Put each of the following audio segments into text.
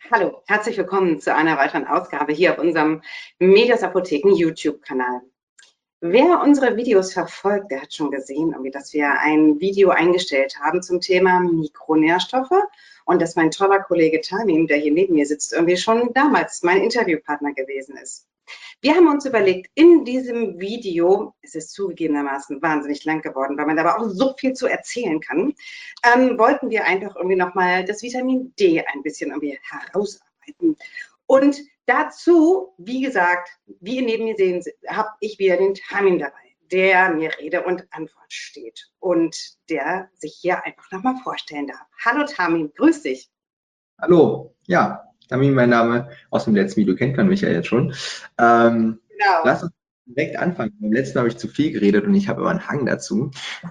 Hallo, herzlich willkommen zu einer weiteren Ausgabe hier auf unserem Medios Apotheken YouTube-Kanal. Wer unsere Videos verfolgt, der hat schon gesehen, dass wir ein Video eingestellt haben zum Thema Mikronährstoffe und dass mein toller Kollege Tamim, der hier neben mir sitzt, irgendwie schon damals mein Interviewpartner gewesen ist. Wir haben uns überlegt, in diesem Video, es ist zugegebenermaßen wahnsinnig lang geworden, weil man aber auch so viel zu erzählen kann, wollten wir einfach nochmal das Vitamin D ein bisschen herausarbeiten. Und dazu, wie gesagt, wie ihr neben mir sehen, habe ich wieder den Tamim dabei, der mir Rede und Antwort steht und der sich hier einfach nochmal vorstellen darf. Hallo Tamim, grüß dich. Hallo, ja, Tamim, mein Name. Aus dem letzten Video kennt man mich ja jetzt schon. Genau. Lass uns direkt anfangen. Beim letzten Mal habe ich zu viel geredet und ich habe immer einen Hang dazu.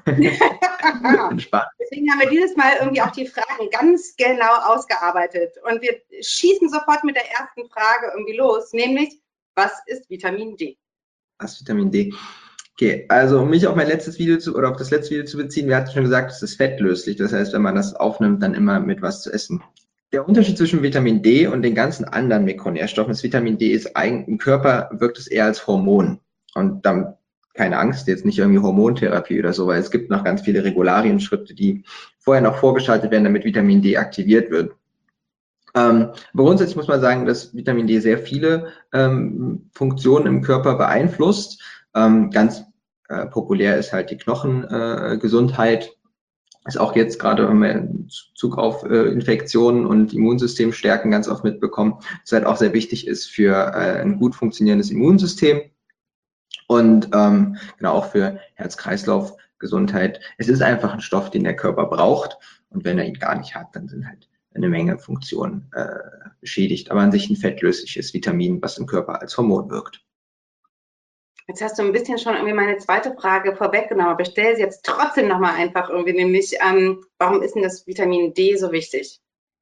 Deswegen haben wir dieses Mal auch die Fragen ganz genau ausgearbeitet. Und wir schießen sofort mit der ersten Frage los, nämlich, was ist Vitamin D? Was ist Vitamin D? Okay, also um mich auf mein letztes Video auf das letzte Video zu beziehen, wir hatten schon gesagt, es ist fettlöslich. Das heißt, wenn man das aufnimmt, dann immer mit was zu essen. Der Unterschied zwischen Vitamin D und den ganzen anderen Mikronährstoffen ist, Vitamin D ist eigentlich, im Körper wirkt es eher als Hormon. Und dann keine Angst, jetzt nicht irgendwie Hormontherapie oder so, weil es gibt noch ganz viele Regularienschritte, die vorher noch vorgeschaltet werden, damit Vitamin D aktiviert wird. Aber grundsätzlich muss man sagen, dass Vitamin D sehr viele Funktionen im Körper beeinflusst. Ganz populär ist halt die Knochengesundheit. Ist auch jetzt gerade, wenn wir in Bezug auf Infektionen und Immunsystem stärken, ganz oft mitbekommen, dass halt auch sehr wichtig ist für ein gut funktionierendes Immunsystem und genau auch für Herz-Kreislauf-Gesundheit. Es ist einfach ein Stoff, den der Körper braucht, und wenn er ihn gar nicht hat, dann sind halt eine Menge Funktionen beschädigt, aber an sich ein fettlösliches Vitamin, was im Körper als Hormon wirkt. Jetzt hast du ein bisschen schon meine zweite Frage vorweggenommen, aber ich stelle sie jetzt trotzdem nochmal einfach nämlich, warum ist denn das Vitamin D so wichtig?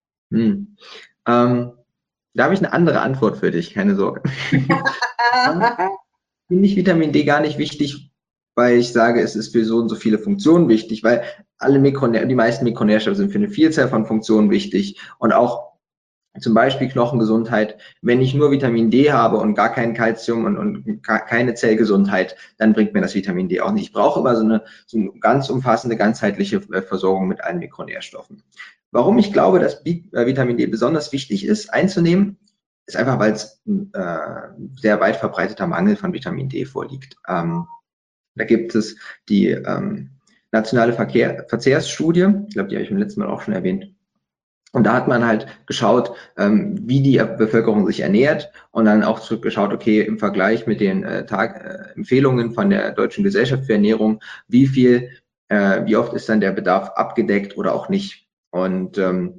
Da habe ich eine andere Antwort für dich, keine Sorge. Finde ich Vitamin D gar nicht wichtig, weil ich sage, es ist für so und so viele Funktionen wichtig, weil die meisten Mikronährstoffe sind für eine Vielzahl von Funktionen wichtig, und auch zum Beispiel Knochengesundheit. Wenn ich nur Vitamin D habe und gar kein Kalzium und keine Zellgesundheit, dann bringt mir das Vitamin D auch nicht. Ich brauche immer so eine ganz umfassende, ganzheitliche Versorgung mit allen Mikronährstoffen. Warum ich glaube, dass Vitamin D besonders wichtig ist einzunehmen, ist einfach, weil es sehr weit verbreiteter Mangel von Vitamin D vorliegt. Da gibt es die nationale Verzehrsstudie, ich glaube, die habe ich beim letzten Mal auch schon erwähnt. Und da hat man halt geschaut, wie die Bevölkerung sich ernährt, und dann auch geschaut, okay, im Vergleich mit den Empfehlungen von der Deutschen Gesellschaft für Ernährung, wie oft ist dann der Bedarf abgedeckt oder auch nicht. Und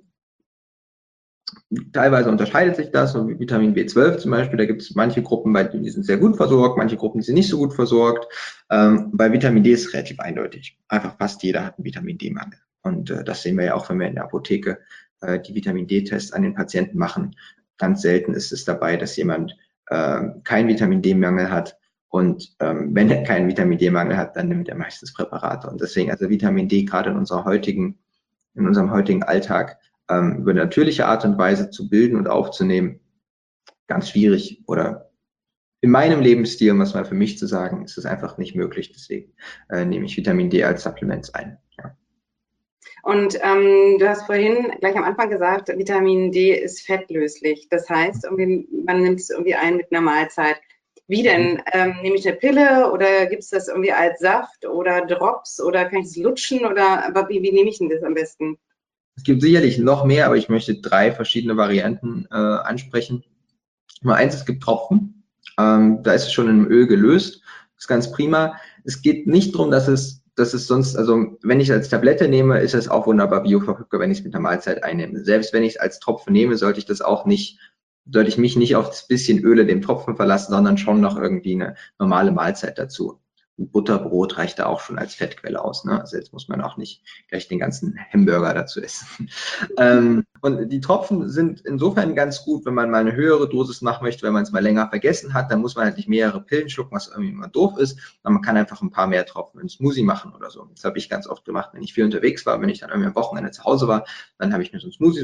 teilweise unterscheidet sich das, so wie Vitamin B12 zum Beispiel. Da gibt es manche Gruppen, die sind sehr gut versorgt, manche Gruppen, die sind nicht so gut versorgt. Bei Vitamin D ist es relativ eindeutig. Einfach fast jeder hat einen Vitamin D-Mangel. Und das sehen wir ja auch, wenn wir in der Apotheke die Vitamin D-Tests an den Patienten machen. Ganz selten ist es dabei, dass jemand keinen Vitamin D-Mangel hat. Und wenn er keinen Vitamin D-Mangel hat, dann nimmt er meistens Präparate. Und deswegen, also Vitamin D gerade in unserem heutigen Alltag über natürliche Art und Weise zu bilden und aufzunehmen, ganz schwierig. Oder in meinem Lebensstil, um es mal für mich zu sagen, ist es einfach nicht möglich. Deswegen nehme ich Vitamin D als Supplements ein. Ja. Und du hast vorhin gleich am Anfang gesagt, Vitamin D ist fettlöslich. Das heißt, man nimmt es ein mit einer Mahlzeit. Wie denn? Nehme ich eine Pille oder gibt es das als Saft oder Drops oder kann ich es lutschen aber wie nehme ich denn das am besten? Es gibt sicherlich noch mehr, aber ich möchte 3 verschiedene Varianten ansprechen. Nummer 1, es gibt Tropfen. Da ist es schon in einem Öl gelöst. Das ist ganz prima. Es geht nicht darum, dass es sonst, also wenn ich es als Tablette nehme, ist es auch wunderbar bioverfügbar, wenn ich es mit einer Mahlzeit einnehme. Selbst wenn ich es als Tropfen nehme, sollte ich mich nicht auf das bisschen Öl in dem Tropfen verlassen, sondern schon noch irgendwie eine normale Mahlzeit dazu. Butterbrot reicht da auch schon als Fettquelle aus. Ne? Also jetzt muss man auch nicht gleich den ganzen Hamburger dazu essen. Und die Tropfen sind insofern ganz gut, wenn man mal eine höhere Dosis machen möchte, wenn man es mal länger vergessen hat, dann muss man halt nicht mehrere Pillen schlucken, was irgendwie immer doof ist. Aber man kann einfach ein paar mehr Tropfen in Smoothie machen oder so. Das habe ich ganz oft gemacht, wenn ich viel unterwegs war, wenn ich dann irgendwie am Wochenende zu Hause war, dann habe ich mir so ein Smoothie, so ein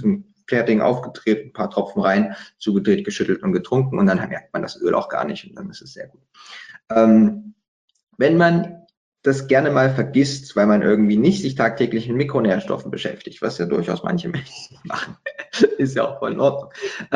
fertigen aufgedreht, ein paar Tropfen rein, zugedreht, geschüttelt und getrunken und dann merkt man das Öl auch gar nicht und dann ist es sehr gut. Wenn man das gerne mal vergisst, weil man irgendwie nicht sich tagtäglich mit Mikronährstoffen beschäftigt, was ja durchaus manche Menschen machen, ist ja auch voll in Ordnung.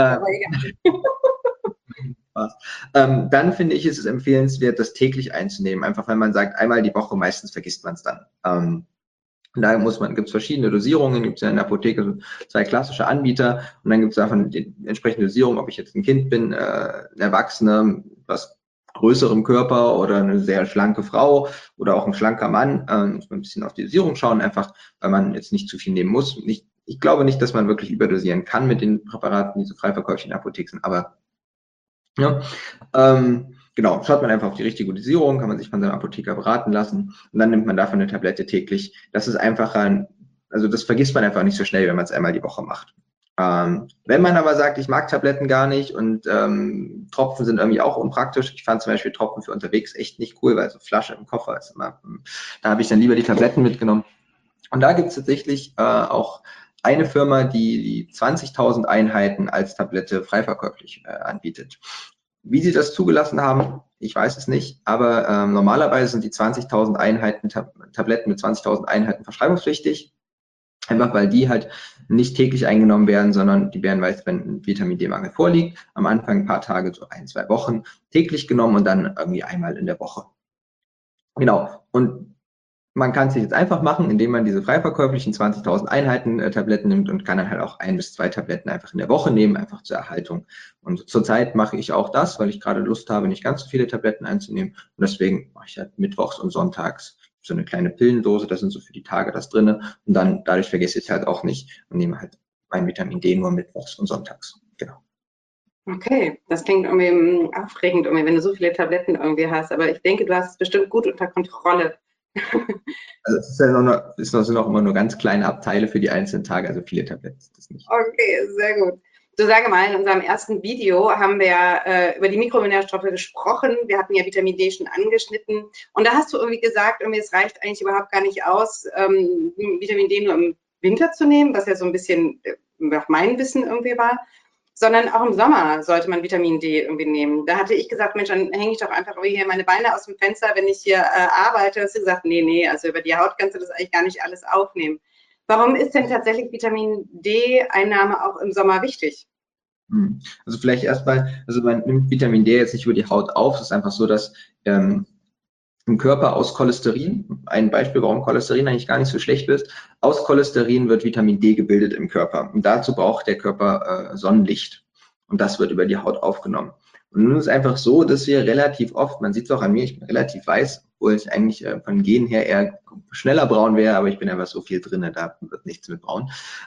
Dann finde ich, ist es empfehlenswert, das täglich einzunehmen, einfach weil man sagt, einmal die Woche, meistens vergisst man es dann. Da gibt es verschiedene Dosierungen, gibt es ja in der Apotheke so 2 klassische Anbieter und dann gibt es davon die entsprechende Dosierung, ob ich jetzt ein Kind bin, ein Erwachsener, was größerem Körper oder eine sehr schlanke Frau oder auch ein schlanker Mann, muss man ein bisschen auf die Dosierung schauen, einfach weil man jetzt nicht zu viel nehmen muss. Ich glaube nicht, dass man wirklich überdosieren kann mit den Präparaten, die so frei verkäuflich in der Apotheke sind, aber ja, genau, schaut man einfach auf die richtige Dosierung, kann man sich von seinem Apotheker beraten lassen und dann nimmt man davon eine Tablette täglich. Das ist einfacher, also das vergisst man einfach nicht so schnell, wenn man es einmal die Woche macht. Wenn man aber sagt, ich mag Tabletten gar nicht und Tropfen sind irgendwie auch unpraktisch. Ich fand zum Beispiel Tropfen für unterwegs echt nicht cool, weil so Flasche im Koffer ist immer, da habe ich dann lieber die Tabletten mitgenommen. Und da gibt es tatsächlich auch eine Firma, die 20.000 Einheiten als Tablette freiverkäuflich anbietet. Wie sie das zugelassen haben, ich weiß es nicht, aber normalerweise sind die 20.000 Einheiten, Tabletten mit 20.000 Einheiten verschreibungspflichtig. Einfach weil die halt nicht täglich eingenommen werden, sondern die werden meist, wenn ein Vitamin-D-Mangel vorliegt, am Anfang ein paar Tage, so 1, 2 Wochen täglich genommen und dann irgendwie einmal in der Woche. Genau. Und man kann es sich jetzt einfach machen, indem man diese freiverkäuflichen 20.000 Einheiten Tabletten nimmt und kann dann halt auch 1 bis 2 Tabletten einfach in der Woche nehmen, einfach zur Erhaltung. Und zurzeit mache ich auch das, weil ich gerade Lust habe, nicht ganz so viele Tabletten einzunehmen. Und deswegen mache ich halt mittwochs und sonntags so eine kleine Pillendose, da sind so für die Tage das drinne. Und dann, dadurch vergesse ich es halt auch nicht und nehme halt mein Vitamin D nur mittwochs und sonntags. Genau. Okay, das klingt irgendwie aufregend, irgendwie, wenn du so viele Tabletten irgendwie hast. Aber ich denke, du hast es bestimmt gut unter Kontrolle. Also es ist ja sind auch immer nur ganz kleine Abteile für die einzelnen Tage, also viele Tabletten ist das nicht. Okay, sehr gut. Du, sage mal, in unserem ersten Video haben wir über die Mikronährstoffe gesprochen. Wir hatten ja Vitamin D schon angeschnitten. Und da hast du irgendwie gesagt, irgendwie, es reicht eigentlich überhaupt gar nicht aus, Vitamin D nur im Winter zu nehmen, was ja so ein bisschen nach meinem Wissen irgendwie war, sondern auch im Sommer sollte man Vitamin D irgendwie nehmen. Da hatte ich gesagt, Mensch, dann hänge ich doch einfach irgendwie hier meine Beine aus dem Fenster, wenn ich hier arbeite. Hast du gesagt, nee, also über die Haut kannst du das eigentlich gar nicht alles aufnehmen. Warum ist denn tatsächlich Vitamin D-Einnahme auch im Sommer wichtig? Also vielleicht erstmal, also man nimmt Vitamin D jetzt nicht über die Haut auf. Es ist einfach so, dass im Körper aus Cholesterin, ein Beispiel, warum Cholesterin eigentlich gar nicht so schlecht ist, aus Cholesterin wird Vitamin D gebildet im Körper. Und dazu braucht der Körper Sonnenlicht. Und das wird über die Haut aufgenommen. Und nun ist es einfach so, dass wir relativ oft, man sieht es auch an mir, ich bin relativ weiß, obwohl ich eigentlich von Genen her eher schneller braun wäre, aber ich bin einfach so viel drin, da wird nichts mit braun.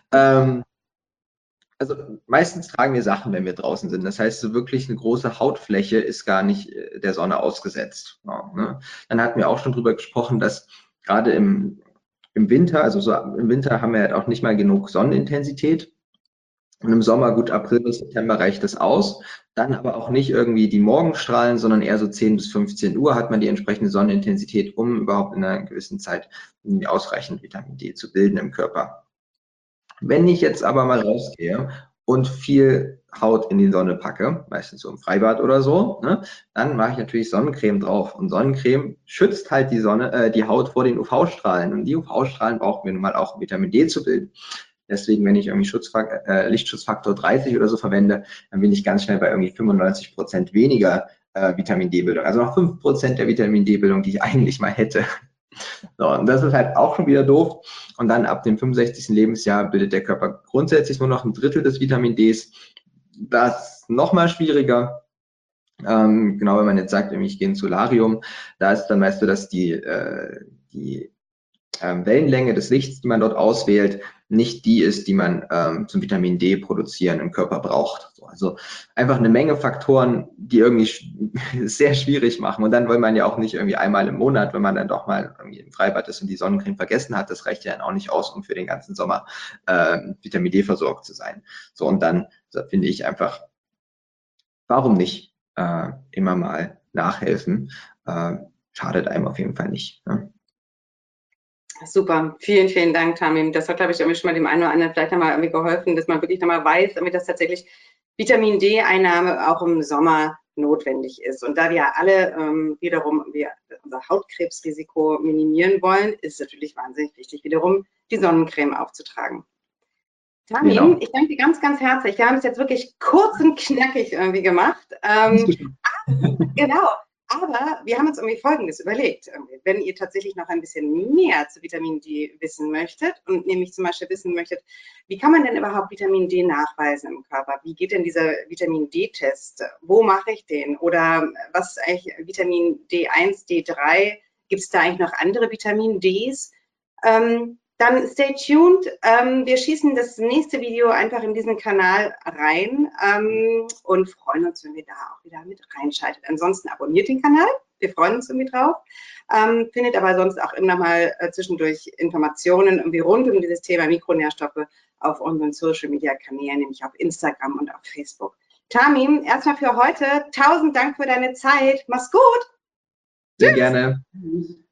Also meistens tragen wir Sachen, wenn wir draußen sind. Das heißt, so wirklich eine große Hautfläche ist gar nicht der Sonne ausgesetzt. Ja, ne? Dann hatten wir auch schon drüber gesprochen, dass gerade im Winter, also so im Winter haben wir halt auch nicht mal genug Sonnenintensität. Und im Sommer, gut, April bis September reicht das aus. Dann aber auch nicht irgendwie die Morgenstrahlen, sondern eher so 10 bis 15 Uhr hat man die entsprechende Sonnenintensität, um überhaupt in einer gewissen Zeit ausreichend Vitamin D zu bilden im Körper. Wenn ich jetzt aber mal rausgehe und viel Haut in die Sonne packe, meistens so im Freibad oder so, ne, dann mache ich natürlich Sonnencreme drauf. Und Sonnencreme schützt halt die Haut vor den UV-Strahlen. Und die UV-Strahlen brauchen wir nun mal auch, um Vitamin D zu bilden. Deswegen, wenn ich irgendwie Lichtschutzfaktor 30 oder so verwende, dann bin ich ganz schnell bei irgendwie 95% weniger Vitamin D-Bildung. Also noch 5% der Vitamin D-Bildung, die ich eigentlich mal hätte. So, und das ist halt auch schon wieder doof. Und dann ab dem 65. Lebensjahr bildet der Körper grundsätzlich nur noch ein Drittel des Vitamin Ds. Das ist nochmal schwieriger. Genau, wenn man jetzt sagt, ich gehe ins Solarium, da ist dann weißt du, dass die Wellenlänge des Lichts, die man dort auswählt, nicht die ist, die man zum Vitamin D produzieren im Körper braucht. Also einfach eine Menge Faktoren, die irgendwie sehr schwierig machen. Und dann will man ja auch nicht irgendwie einmal im Monat, wenn man dann doch mal irgendwie im Freibad ist und die Sonnencreme vergessen hat, das reicht ja dann auch nicht aus, um für den ganzen Sommer Vitamin D versorgt zu sein. So, und dann finde ich einfach, warum nicht immer mal nachhelfen? Schadet einem auf jeden Fall nicht. Ne? Super, vielen, vielen Dank, Tamim. Das hat, glaube ich, irgendwie schon mal dem einen oder anderen vielleicht nochmal irgendwie geholfen, dass man wirklich nochmal weiß, dass tatsächlich Vitamin D-Einnahme auch im Sommer notwendig ist. Und da wir alle wiederum unser Hautkrebsrisiko minimieren wollen, ist es natürlich wahnsinnig wichtig, wiederum die Sonnencreme aufzutragen. Tamim, Genau. ich danke dir ganz, ganz herzlich. Wir haben es jetzt wirklich kurz und knackig irgendwie gemacht. Genau. Aber wir haben uns irgendwie Folgendes überlegt. Wenn ihr tatsächlich noch ein bisschen mehr zu Vitamin D wissen möchtet und nämlich zum Beispiel wissen möchtet, wie kann man denn überhaupt Vitamin D nachweisen im Körper? Wie geht denn dieser Vitamin D-Test? Wo mache ich den? Oder was ist eigentlich Vitamin D1, D3? Gibt es da eigentlich noch andere Vitamin Ds? Dann stay tuned. Wir schießen das nächste Video einfach in diesen Kanal rein und freuen uns, wenn ihr da auch wieder mit reinschaltet. Ansonsten abonniert den Kanal. Wir freuen uns irgendwie drauf. Findet aber sonst auch immer mal zwischendurch Informationen irgendwie rund um dieses Thema Mikronährstoffe auf unseren Social Media Kanälen, nämlich auf Instagram und auf Facebook. Tamim, erstmal für heute 1000 Dank für deine Zeit. Mach's gut. Sehr Tschüss. gerne.